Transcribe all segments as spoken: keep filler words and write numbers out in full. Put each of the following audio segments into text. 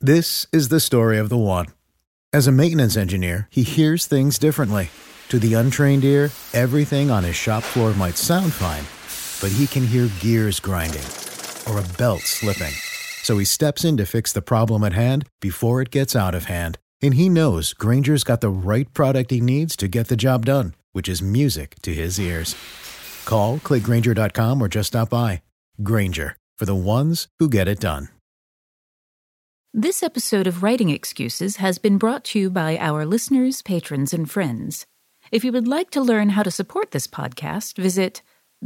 This is the story of the one. As a maintenance engineer, he hears things differently. To the untrained ear, everything on his shop floor might sound fine, but he can hear gears grinding or a belt slipping. So he steps in to fix the problem at hand before it gets out of hand. And he knows Grainger's got the right product he needs to get the job done, which is music to his ears. Call, click Grainger dot com, or just stop by. Grainger, for the ones who get it done. This episode of Writing Excuses has been brought to you by our listeners, patrons, and friends. If you would like to learn how to support this podcast, visit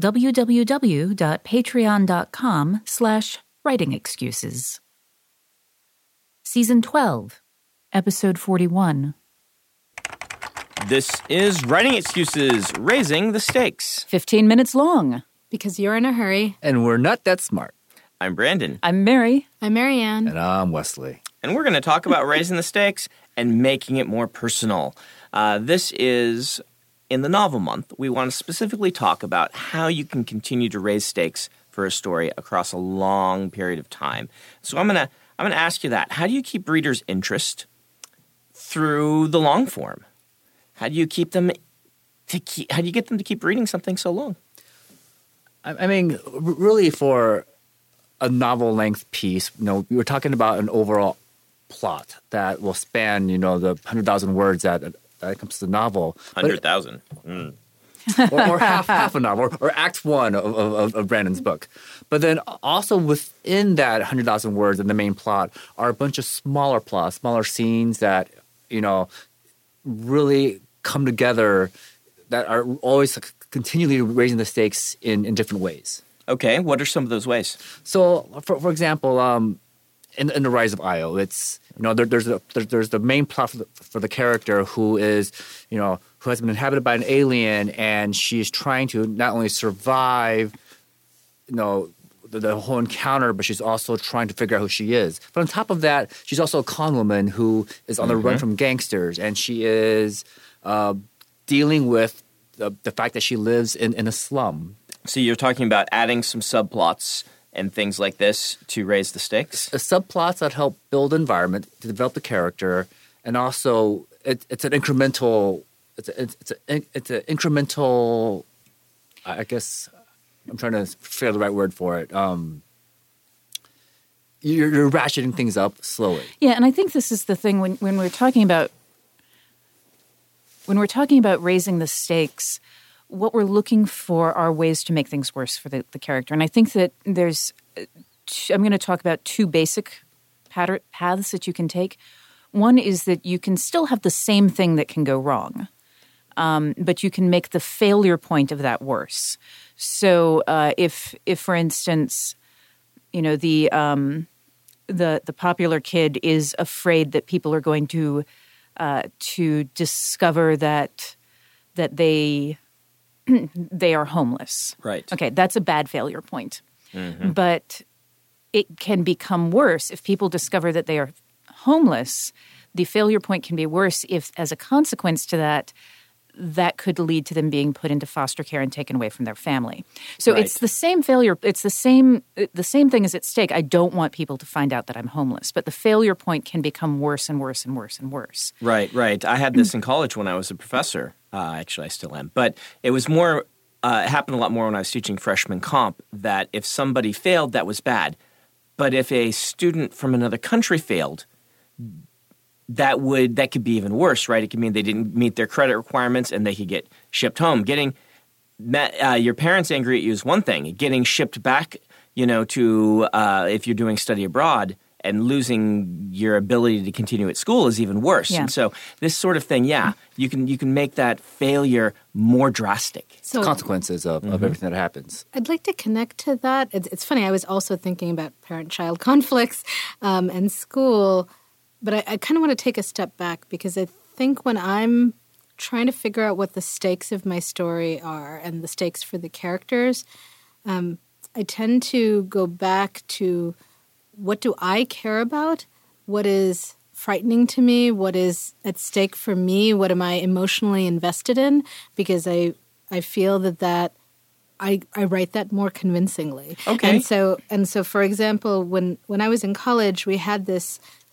www.patreon.com slash writing excuses. Season twelve, Episode forty-one. This is Writing Excuses, Raising the Stakes. Fifteen minutes long. Because you're in a hurry. And we're not that smart. I'm Brandon. I'm Mary. I'm Marianne. And I'm Wesley. And we're going to talk about raising the stakes and making it more personal. Uh, this is, in the novel month, we want to specifically talk about how you can continue to raise stakes for a story across a long period of time. So I'm going to I'm going to ask you that. How do you keep readers' interest through the long form? How do you keep them to keep, how do you get them to keep reading something so long? I, I mean, really for a novel-length piece, you know, we were talking about an overall plot that will span, you know, the one hundred thousand words that, that comes to the novel. one hundred thousand. Mm. or, or half half a novel, or, or act one of, of, of Brandon's book. But then also within that one hundred thousand words in the main plot are a bunch of smaller plots, smaller scenes that, you know, really come together that are always continually raising the stakes in, in different ways. Okay, what are some of those ways? So, for for example, um, in, in The Rise of Io, it's, you know, there, there's, a, there, there's the main plot for the, for the character who is, you know, who has been inhabited by an alien, and she's trying to not only survive, you know, the, the whole encounter, but she's also trying to figure out who she is. But on top of that, she's also a con woman who is on the mm-hmm. run from gangsters, and she is uh, dealing with the, the fact that she lives in, in a slum. So you're talking about adding some subplots and things like this to raise the stakes? The subplots that help build environment, to develop the character, and also it, it's an incremental it's a, it's a, it's an incremental I guess I'm trying to figure out the right word for it. Um, you're, you're ratcheting things up slowly. Yeah, and I think this is the thing when, when we're talking about when we're talking about raising the stakes, what we're looking for are ways to make things worse for the, the character. And I think that there's – I'm going to talk about two basic pattern, paths that you can take. One is that you can still have the same thing that can go wrong, um, but you can make the failure point of that worse. So uh, if, if, for instance, you know, the um, the the popular kid is afraid that people are going to uh, to discover that that they – they are homeless. Right. Okay, that's a bad failure point. Mm-hmm. But it can become worse if people discover that they are homeless. The failure point can be worse if, as a consequence to that, that could lead to them being put into foster care and taken away from their family. So right. it's the same failure. It's the same the same thing is at stake. I don't want people to find out that I'm homeless. But the failure point can become worse and worse and worse and worse. Right, right. I had this in college when I was a professor. Uh, actually, I still am. But it was more uh, – it happened a lot more when I was teaching freshman comp, that if somebody failed, that was bad. But if a student from another country failed, that would that could be even worse, right? It could mean they didn't meet their credit requirements and they could get shipped home. Getting uh, your parents angry at you is one thing. Getting shipped back, you know, to uh, if you're doing study abroad – and losing your ability to continue at school is even worse. Yeah. And so this sort of thing, yeah, you can you can make that failure more drastic. So, consequences of, mm-hmm. of everything that happens. I'd like to connect to that. It's, it's funny. I was also thinking about parent-child conflicts um, and school, but I, I kind of want to take a step back because I think when I'm trying to figure out what the stakes of my story are and the stakes for the characters, um, I tend to go back to what do I care about? What is frightening to me? What is at stake for me? What am I emotionally invested in? Because I I feel that that I, I write that more convincingly. Okay. And so and so for example, when when I was in college, we had this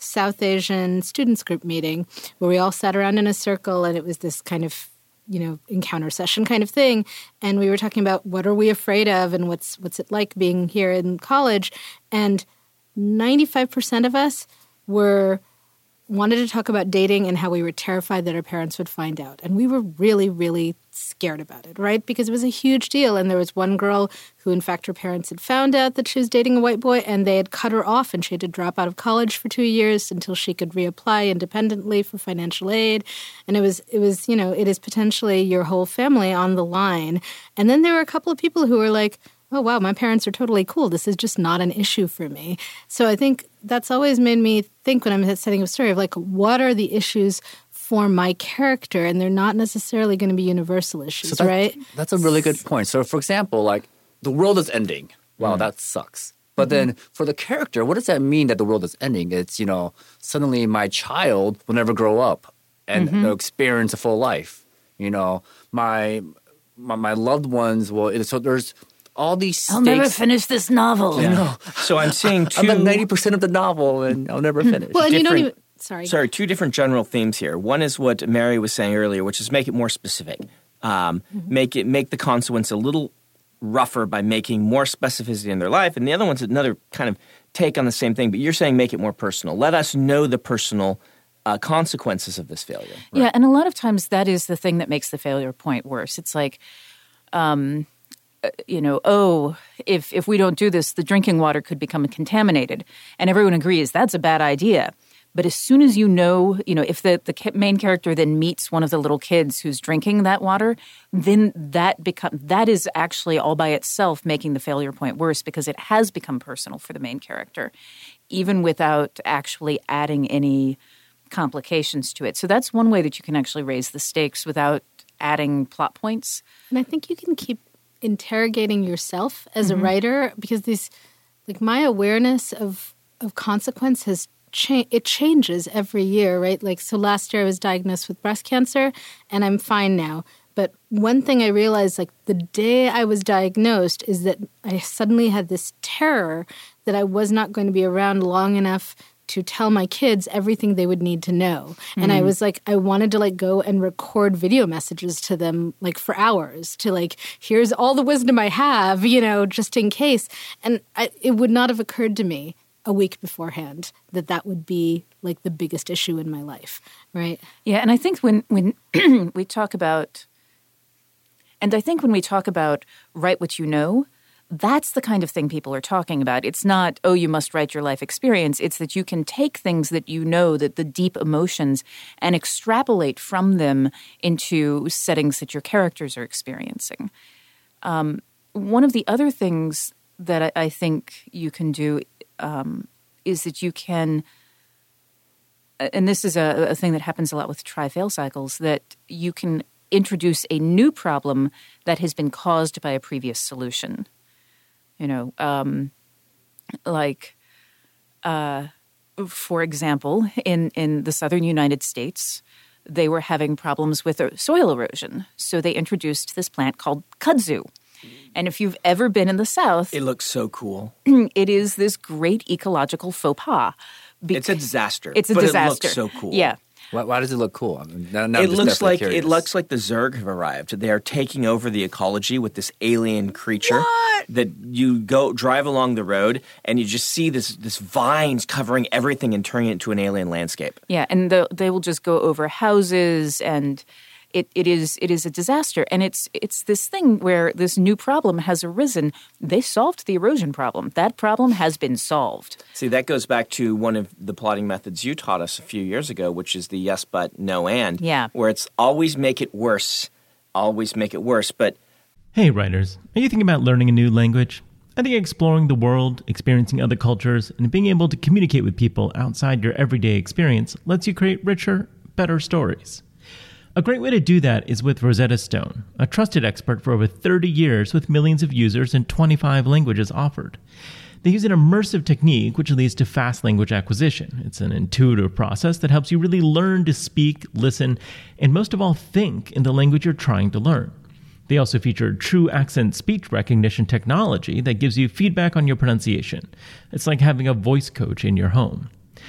South Asian students group meeting where we all sat around in a circle, and it was this kind of, you know, encounter session kind of thing. And we were talking about what are we afraid of and what's what's it like being here in college. And ninety-five percent of us were wanted to talk about dating and how we were terrified that our parents would find out. And we were really, really scared about it, right? Because it was a huge deal. And there was one girl who, in fact, her parents had found out that she was dating a white boy, and they had cut her off, and she had to drop out of college for two years until she could reapply independently for financial aid. And it was, it was, you know, it is potentially your whole family on the line. And then there were a couple of people who were like, oh, wow, my parents are totally cool. This is just not an issue for me. So I think that's always made me think when I'm setting a story of like, what are the issues for my character? And they're not necessarily going to be universal issues, so that, right? That's a really good point. So for example, like the world is ending. Wow, mm. that sucks. But mm-hmm. then for the character, what does that mean that the world is ending? It's, you know, suddenly my child will never grow up and mm-hmm. you know, experience a full life. You know, my my, my loved ones will – so there's – all these stakes. I'll never finish this novel. Yeah. No. So I'm seeing two... I'm at ninety percent of the novel, and I'll never finish. Well, and you don't even... Sorry. Sorry, two different general themes here. One is what Mary was saying earlier, which is make it more specific. Um, mm-hmm. Make it make the consequence a little rougher by making more specificity in their life. And the other one's another kind of take on the same thing, but you're saying make it more personal. Let us know the personal uh, consequences of this failure. Right? Yeah, and a lot of times that is the thing that makes the failure point worse. It's like... Um, you know, oh, if if we don't do this, the drinking water could become contaminated. And everyone agrees that's a bad idea. But as soon as you know, you know, if the, the main character then meets one of the little kids who's drinking that water, then that become that is actually all by itself making the failure point worse because it has become personal for the main character, even without actually adding any complications to it. So that's one way that you can actually raise the stakes without adding plot points. And I think you can keep interrogating yourself as mm-hmm. a writer because these, like my awareness of of consequence has changed. It changes every year, right? Like so, last year I was diagnosed with breast cancer, and I'm fine now. But one thing I realized, like the day I was diagnosed, is that I suddenly had this terror that I was not going to be around long enough to tell my kids everything they would need to know. Mm-hmm. And I was like, I wanted to like go and record video messages to them like for hours to like, here's all the wisdom I have, you know, just in case. And I, it would not have occurred to me a week beforehand that that would be like the biggest issue in my life, right? Yeah, and I think when, when we talk about, and I think when we talk about write what you know, that's the kind of thing people are talking about. It's not, oh, you must write your life experience. It's that you can take things that you know, that the deep emotions, and extrapolate from them into settings that your characters are experiencing. Um, one of the other things that I, I think you can do um, is that you can, and this is a, a thing that happens a lot with try-fail cycles, that you can introduce a new problem that has been caused by a previous solution. You know, um, like, uh, for example, in, in the southern United States, they were having problems with soil erosion. So they introduced this plant called kudzu. And if you've ever been in the South... It looks so cool. It is this great ecological faux pas. It's a disaster. It's a but disaster. It looks so cool. Yeah. Why, why does it look cool? I mean, now, now it looks like curious. It looks like the Zerg have arrived. They are taking over the ecology with this alien creature. What? That you go drive along the road and you just see this this vines covering everything and turning it into an alien landscape. Yeah, and the, they will just go over houses, and it, it is it is a disaster. And it's it's this thing where this new problem has arisen. They solved the erosion problem. That problem has been solved. See, that goes back to one of the plotting methods you taught us a few years ago, which is the yes but, no and. Yeah. Where it's always make it worse, always make it worse. But hey, writers, are you thinking about learning a new language? I think exploring the world, experiencing other cultures, and being able to communicate with people outside your everyday experience lets you create richer, better stories. A great way to do that is with Rosetta Stone, a trusted expert for over thirty years with millions of users and twenty-five languages offered. They use an immersive technique which leads to fast language acquisition. It's an intuitive process that helps you really learn to speak, listen, and most of all think in the language you're trying to learn. They also feature true accent speech recognition technology that gives you feedback on your pronunciation. It's like having a voice coach in your home.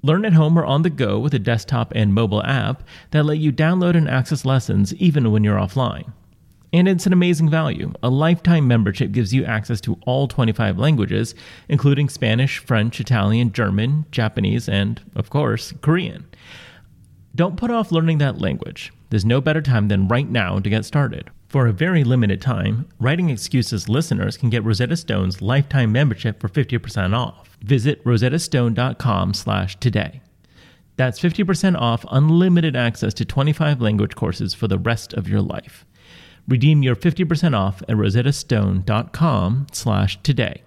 Learn at home or on the go with a desktop and mobile app that let you download and access lessons even when you're offline. And it's an amazing value. A lifetime membership gives you access to all twenty-five languages, including Spanish, French, Italian, German, Japanese, and, of course, Korean. Don't put off learning that language. There's no better time than right now to get started. For a very limited time, Writing Excuses listeners can get Rosetta Stone's lifetime membership for fifty percent off. Visit rosettastone.com slash today. That's fifty percent off unlimited access to twenty-five language courses for the rest of your life. Redeem your fifty percent off at rosettastone.com slash today.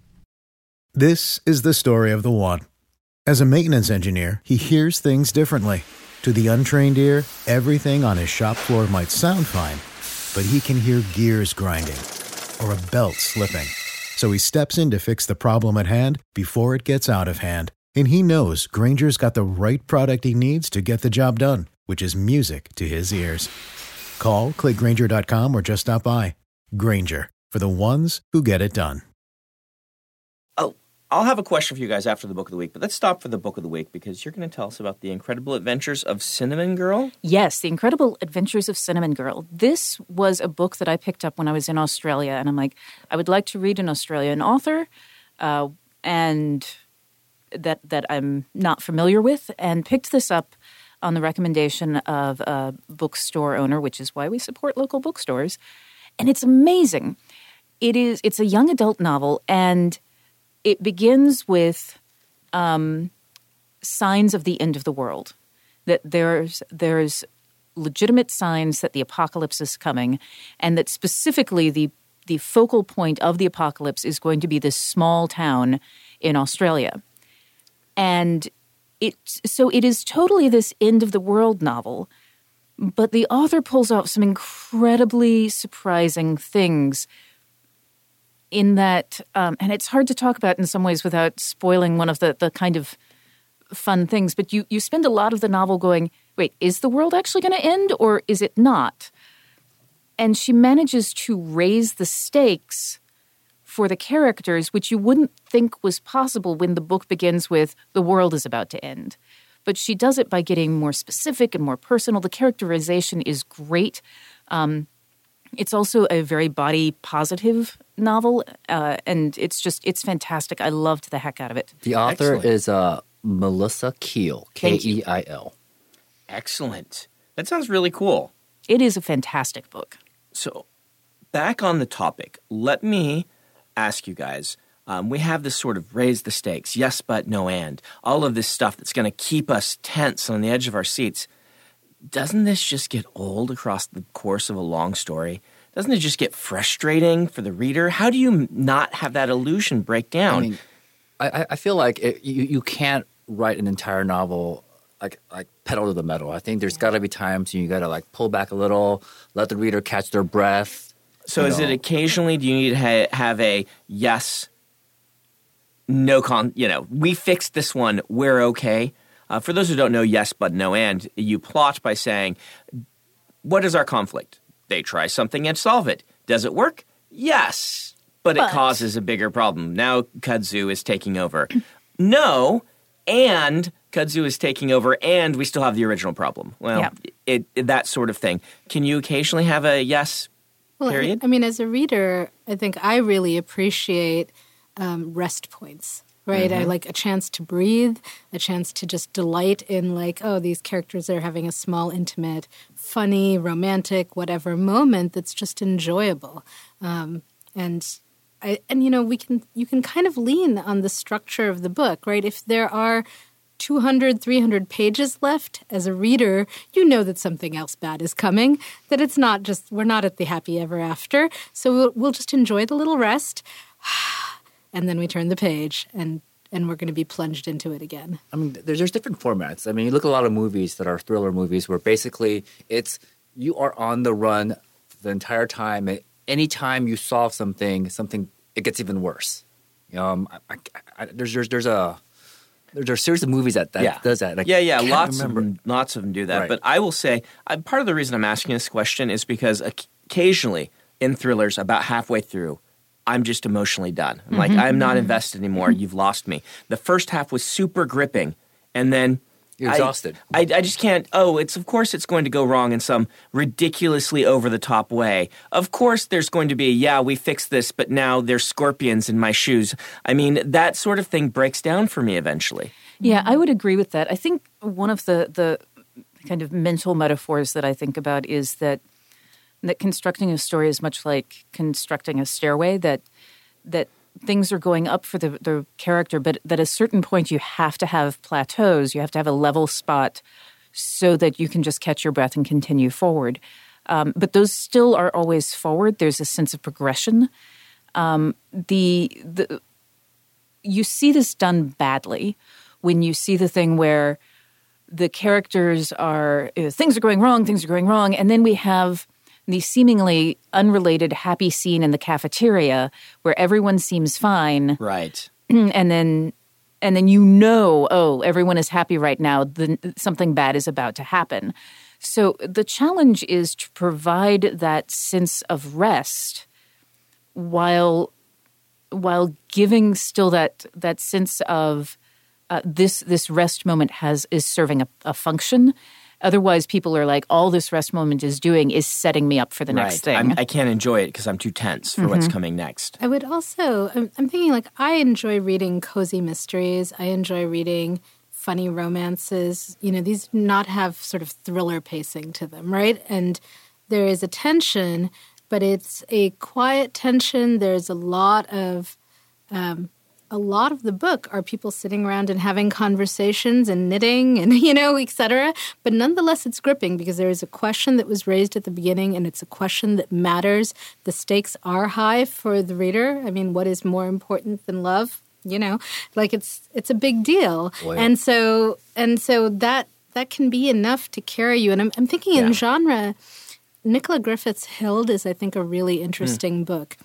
This is the story of the one. As a maintenance engineer, he hears things differently. To the untrained ear, everything on his shop floor might sound fine, but he can hear gears grinding or a belt slipping. So he steps in to fix the problem at hand before it gets out of hand. And he knows Grainger's got the right product he needs to get the job done, which is music to his ears. Call, click Grainger dot com, or just stop by. Grainger, for the ones who get it done. Oh, I'll have a question for you guys after the book of the week, but let's stop for the book of the week because you're going to tell us about the incredible adventures of Cinnamon Girl. Yes, The Incredible Adventures of Cinnamon Girl. This was a book that I picked up when I was in Australia, and I'm like, I would like to read an Australian author, uh, and that that I'm not familiar with, and picked this up on the recommendation of a bookstore owner, which is why we support local bookstores. And it's amazing. It is. It's a young adult novel, and it begins with um, signs of the end of the world. That there's there's legitimate signs that the apocalypse is coming, and that specifically the the focal point of the apocalypse is going to be this small town in Australia. And it so it is totally this end of the world novel, but the author pulls off some incredibly surprising things in that, um, and it's hard to talk about in some ways without spoiling one of the, the kind of fun things, but you, you spend a lot of the novel going, wait, is the world actually going to end or is it not? And she manages to raise the stakes for the characters, which you wouldn't think was possible when the book begins with the world is about to end. But she does it by getting more specific and more personal. The characterization is great. Um, it's also a very body positive novel, uh, and it's just it's fantastic. I loved the heck out of it. The author Excellent. is uh, Melissa Keil, K E I L. Excellent. That sounds really cool. It is a fantastic book. So, back on the topic, let me ask you guys. Um, we have this sort of raise the stakes, yes but no and, all of this stuff that's going to keep us tense on the edge of our seats. Doesn't this just get old across the course of a long story? Doesn't it just get frustrating for the reader? How do you not have that illusion break down? I mean, I, I feel like it, you, you can't write an entire novel like like pedal to the metal. I think there's got to be times you got to like pull back a little, let the reader catch their breath. So is know. it occasionally, do you need to ha- have a yes, no con, you know, we fixed this one, we're okay? Uh, for those who don't know, yes, but no, and you plot by saying, what is our conflict? They try something and solve it. Does it work? Yes, but, but. it causes a bigger problem. Now kudzu is taking over. No, and kudzu is taking over, and we still have the original problem. Well, yeah. it, it, that sort of thing. Can you occasionally have a yes well, period? I, I mean, as a reader, I think I really appreciate um, rest points. Right, mm-hmm. I like a chance to breathe, a chance to just delight in like, oh, these characters are having a small, intimate, funny, romantic, whatever moment that's just enjoyable. Um, and I, and you know, we can you can kind of lean on the structure of the book, right? If there are two hundred, three hundred pages left, as a reader, you know that something else bad is coming. That it's not just we're not at the happy ever after. So we'll, we'll just enjoy the little rest. And then we turn the page, and, and we're going to be plunged into it again. I mean, there's, there's different formats. I mean, you look at a lot of movies that are thriller movies where basically it's you are on the run the entire time. At any time you solve something, something it gets even worse. Um, I, I, I, there's there's there's a there's a series of movies that, that yeah. does that. I yeah, yeah, lots remember. of them, lots of them do that. Right. But I will say, I, part of the reason I'm asking this question is because occasionally in thrillers, about halfway through, I'm just emotionally done. I'm mm-hmm. like, I'm not invested anymore. You've lost me. The first half was super gripping, and then You're exhausted. I, I, I just can't. Oh, it's of course it's going to go wrong in some ridiculously over the top way. Of course, there's going to be yeah, we fixed this, but now there's scorpions in my shoes. I mean, that sort of thing breaks down for me eventually. Yeah, I would agree with that. I think one of the the kind of mental metaphors that I think about is that that constructing a story is much like constructing a stairway. That that things are going up for the, the character, but that at a certain point you have to have plateaus. You have to have a level spot so that you can just catch your breath and continue forward. Um, but those still are always forward. There's a sense of progression. Um, the the you see this done badly when you see the thing where the characters are uh, things are going wrong, things are going wrong, and then we have the seemingly unrelated happy scene in the cafeteria where everyone seems fine. Right. And then and then you know, oh, everyone is happy right now. The, something bad is about to happen. So the challenge is to provide that sense of rest while while giving still that that sense of uh, this this rest moment has is serving a, a function. Otherwise, people are like, all this rest moment is doing is setting me up for the right. next thing. I'm, I can't enjoy it because I'm too tense for mm-hmm. what's coming next. I would also, I'm, I'm thinking like I enjoy reading cozy mysteries. I enjoy reading funny romances. You know, these do not have sort of thriller pacing to them, right? And there is a tension, but it's a quiet tension. There's a lot of... Um, A lot of the book are people sitting around and having conversations and knitting and, you know, et cetera. But nonetheless, it's gripping because there is a question that was raised at the beginning and it's a question that matters. The stakes are high for the reader. I mean, what is more important than love? You know, like it's it's a big deal. Boy. And so and so that that can be enough to carry you. And I'm, I'm thinking in Yeah. genre, Nicola Griffith's Hild is, I think, a really interesting mm. book.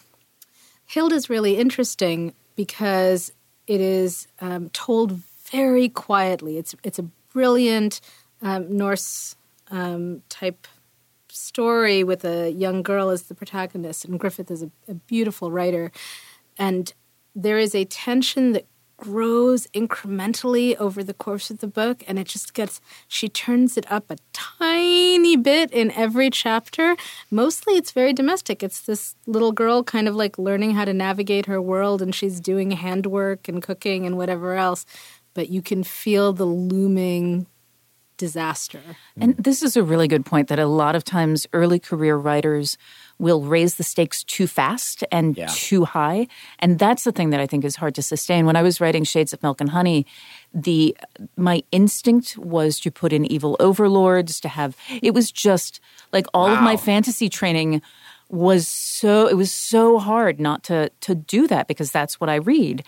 Hild is really interesting because it is um, told very quietly. It's it's a brilliant um, Norse um, type story with a young girl as the protagonist, and Griffith is a, a beautiful writer. And there is a tension that grows incrementally over the course of the book, and it just gets, she turns it up a tiny bit in every chapter. Mostly it's very domestic. It's this little girl kind of like learning how to navigate her world, and she's doing handwork and cooking and whatever else, but you can feel the looming disaster. And this is a really good point that a lot of times early career writers will raise the stakes too fast and Yeah. too high. And that's the thing that I think is hard to sustain. When I was writing Shades of Milk and Honey, the my instinct was to put in evil overlords, to have – it was just like all of my Wow. fantasy training was so – it was so hard not to to do that because that's what I read.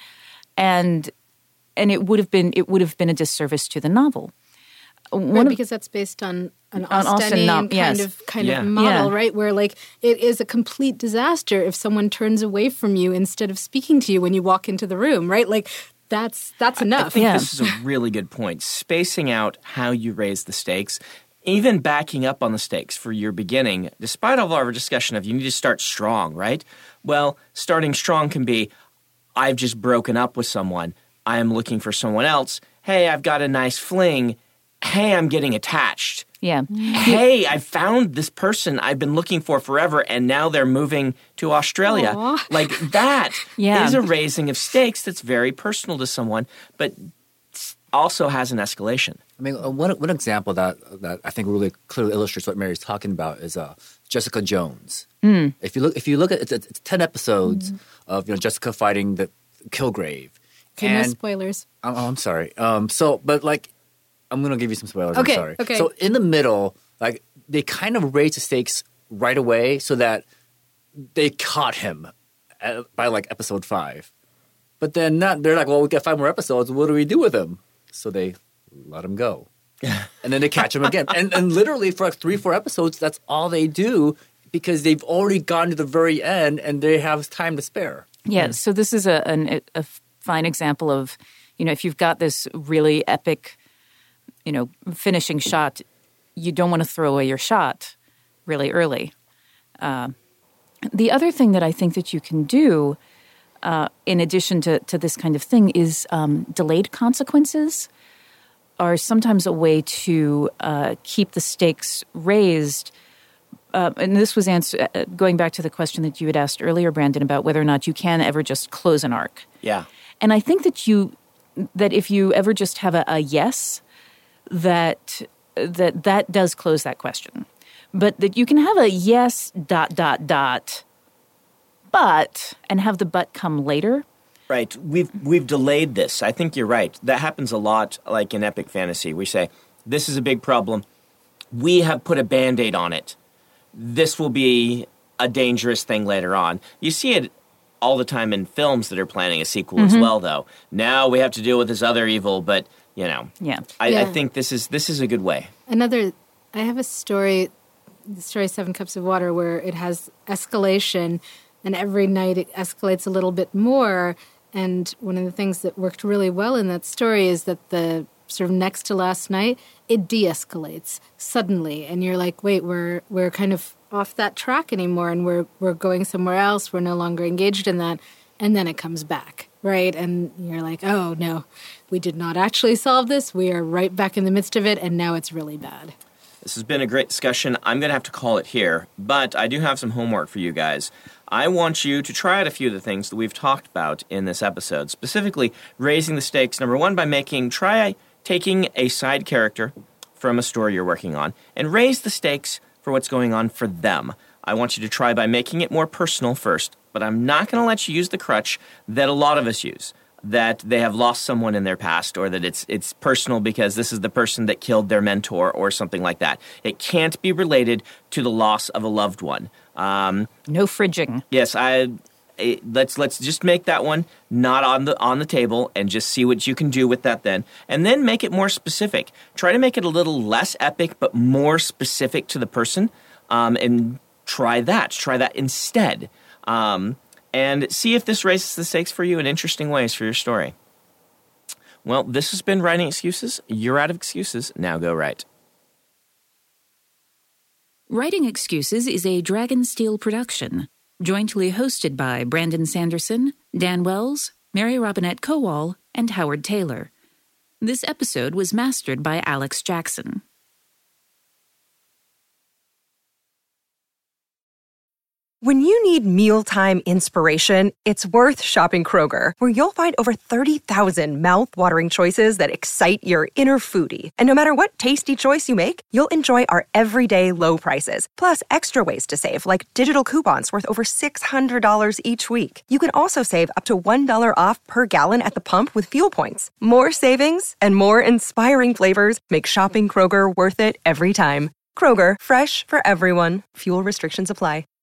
And and it would have been it would have been a disservice to the novel. One Right, of- because that's based on an On Austen Austenian nom- kind yes. of kind Yeah. of model, Yeah. right? Where like it is a complete disaster if someone turns away from you instead of speaking to you when you walk into the room, right? Like that's that's I enough. think Yeah. this is a really good point. Spacing out how you raise the stakes, even backing up on the stakes for your beginning, despite all of our discussion of you need to start strong, right? Well, starting strong can be, I've just broken up with someone. I am looking for someone else. Hey, I've got a nice fling. Hey, I'm getting attached. yeah. Hey, I found this person I've been looking for forever, and now they're moving to Australia. Aw. Like that Yeah. is a raising of stakes that's very personal to someone, but also has an escalation. I mean, uh, one one example that that I think really clearly illustrates what Mary's talking about is uh, Jessica Jones. Mm. If you look, if you look at it's, it's ten episodes mm. of you know Jessica fighting the Killgrave. Okay, no and, spoilers. Oh, I'm sorry. Um, so, but like, I'm gonna give you some spoilers. Okay, I'm sorry. okay. So in the middle, like they kind of raise the stakes right away so that they caught him at, by like episode five. But then not, they're like, well, we got five more episodes. What do we do with him? So they let him go. And then they catch him again. And, and literally for like three, four episodes, that's all they do because they've already gone to the very end and they have time to spare. Yeah, so this is a, an, a fine example of, you know, if you've got this really epic, you know, finishing shot, you don't want to throw away your shot really early. Uh, the other thing that I think that you can do, uh, in addition to, to this kind of thing, is um, delayed consequences. are sometimes a way to uh, keep the stakes raised. Uh, and this was answer, uh, going back to the question that you had asked earlier, Brandon, about whether or not you can ever just close an arc. Yeah. And I think that you that if you ever just have a, a yes, that that that does close that question. But that you can have a yes dot dot dot, but and have the but come later. Right. We've we've delayed this. I think you're right. That happens a lot, like in epic fantasy. We say, this is a big problem. We have put a Band-Aid on it. This will be a dangerous thing later on. You see it all the time in films that are planning a sequel mm-hmm. as well, though. Now we have to deal with this other evil, but, you know. Yeah. I, yeah. I think this is this is a good way. Another, I have a story, the story Seven Cups of Water, where it has escalation, and every night it escalates a little bit more. And one of the things that worked really well in that story is that the sort of next to last night, it de-escalates suddenly. And you're like, wait, we're we're kind of off that track anymore, and we're we're going somewhere else. We're no longer engaged in that. And then it comes back, right? And you're like, oh, no, we did not actually solve this. We are right back in the midst of it, and now it's really bad. This has been a great discussion. I'm going to have to call it here, but I do have some homework for you guys. I want you to try out a few of the things that we've talked about in this episode, specifically raising the stakes, number one, by making, try taking a side character from a story you're working on and raise the stakes for what's going on for them. I want you to try by making it more personal first, but I'm not going to let you use the crutch that a lot of us use, that they have lost someone in their past, or that it's it's personal because this is the person that killed their mentor or something like that. It can't be related to the loss of a loved one. Um, no fridging. Yes, I. It, let's let's just make that one not on the on the table and just see what you can do with that then, and then make it more specific. Try to make it a little less epic, but more specific to the person, um, and try that. Try that instead. Um, And see if this raises the stakes for you in interesting ways for your story. Well, this has been Writing Excuses. You're out of excuses. Now go write. Writing Excuses is a Dragonsteel production, jointly hosted by Brandon Sanderson, Dan Wells, Mary Robinette Kowal, and Howard Taylor. This episode was mastered by Alex Jackson. When you need mealtime inspiration, it's worth shopping Kroger, where you'll find over thirty thousand mouth-watering choices that excite your inner foodie. And no matter what tasty choice you make, you'll enjoy our everyday low prices, plus extra ways to save, like digital coupons worth over six hundred dollars each week. You can also save up to one dollar off per gallon at the pump with fuel points. More savings and more inspiring flavors make shopping Kroger worth it every time. Kroger, fresh for everyone. Fuel restrictions apply.